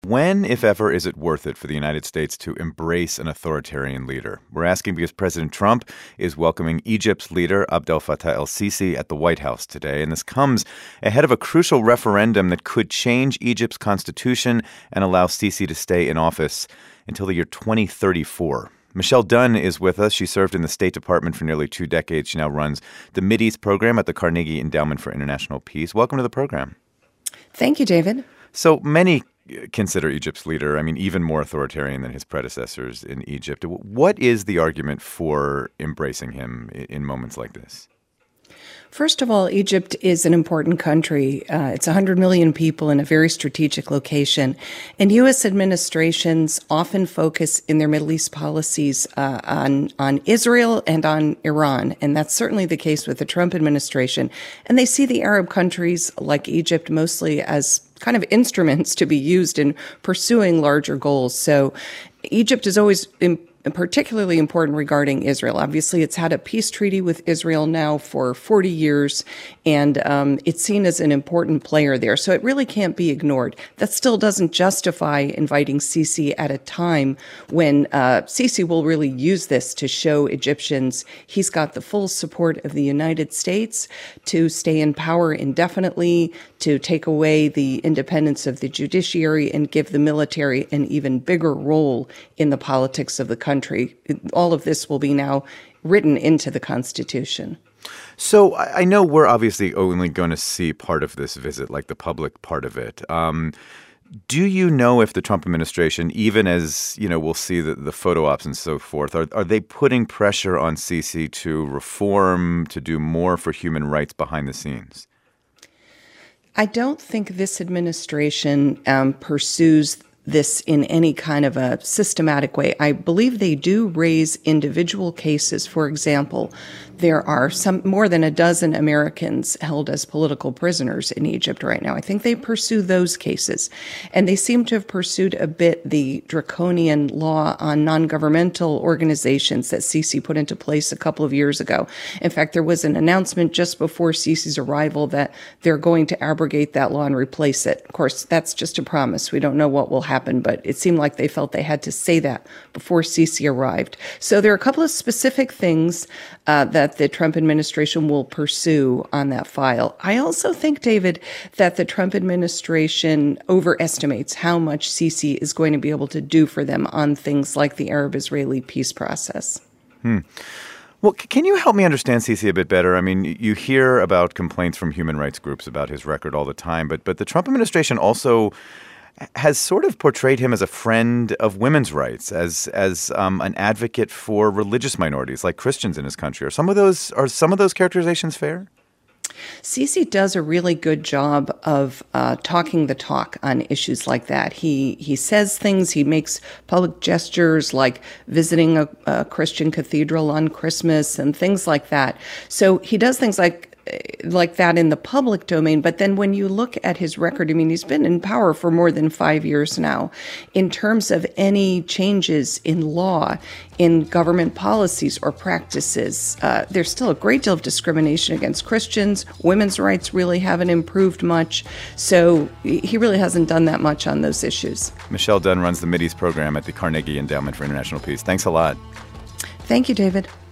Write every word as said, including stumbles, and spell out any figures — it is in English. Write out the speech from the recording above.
When, if ever, is it worth it for the United States to embrace an authoritarian leader? We're asking because President Trump is welcoming Egypt's leader, Abdel Fattah el-Sisi, at the White House today. And this comes ahead of a crucial referendum that could change Egypt's constitution and allow Sisi to stay in office until the year twenty thirty-four. Michelle Dunn is with us. She served in the State Department for nearly two decades. She now runs the Mideast program at the Carnegie Endowment for International Peace. Welcome to the program. Thank you, David. So many consider Egypt's leader, I mean, even more authoritarian than his predecessors in Egypt. What is the argument for embracing him in moments like this? First of all, Egypt is an important country. Uh, it's one hundred million people in a very strategic location. And U S administrations often focus in their Middle East policies uh, on, on Israel and on Iran. And that's certainly the case with the Trump administration. And they see the Arab countries like Egypt mostly as kind of instruments to be used in pursuing larger goals. So Egypt is always important. Particularly important regarding Israel. Obviously, it's had a peace treaty with Israel now for forty years, and um, it's seen as an important player there. So it really can't be ignored. That still doesn't justify inviting Sisi at a time when uh, Sisi will really use this to show Egyptians he's got the full support of the United States to stay in power indefinitely, to take away the independence of the judiciary and give the military an even bigger role in the politics of the country. Country. All of this will be now written into the Constitution. So I know we're obviously only going to see part of this visit, like the public part of it. Um, do you know if the Trump administration, even as, you know, we'll see the, the photo ops and so forth, are, are they putting pressure on Sisi to reform, to do more for human rights behind the scenes? I don't think this administration um, pursues this in any kind of a systematic way. I believe they do raise individual cases. For example, there are some more than a dozen Americans held as political prisoners in Egypt right now. I think they pursue those cases. And they seem to have pursued a bit the draconian law on non-governmental organizations that Sisi put into place a couple of years ago. In fact, there was an announcement just before Sisi's arrival that they're going to abrogate that law and replace it. Of course, that's just a promise. We don't know what will happen, but it seemed like they felt they had to say that before Sisi arrived. So there are a couple of specific things uh, that the Trump administration will pursue on that file. I also think, David, that the Trump administration overestimates how much Sisi is going to be able to do for them on things like the Arab-Israeli peace process. Hmm. Well, can you help me understand Sisi a bit better? I mean, you hear about complaints from human rights groups about his record all the time, but but the Trump administration also has sort of portrayed him as a friend of women's rights, as as um, an advocate for religious minorities like Christians in his country. Are some of those are some of those characterizations fair? Sisi does a really good job of uh, talking the talk on issues like that. He he says things, he makes public gestures like visiting a, a Christian cathedral on Christmas and things like that. So he does things like like that in the public domain. But then when you look at his record, I mean, he's been in power for more than five years now. In terms of any changes in law, in government policies or practices, uh, there's still a great deal of discrimination against Christians. Women's rights really haven't improved much. So he really hasn't done that much on those issues. Michelle Dunn runs the Mideast program at the Carnegie Endowment for International Peace. Thanks a lot. Thank you, David.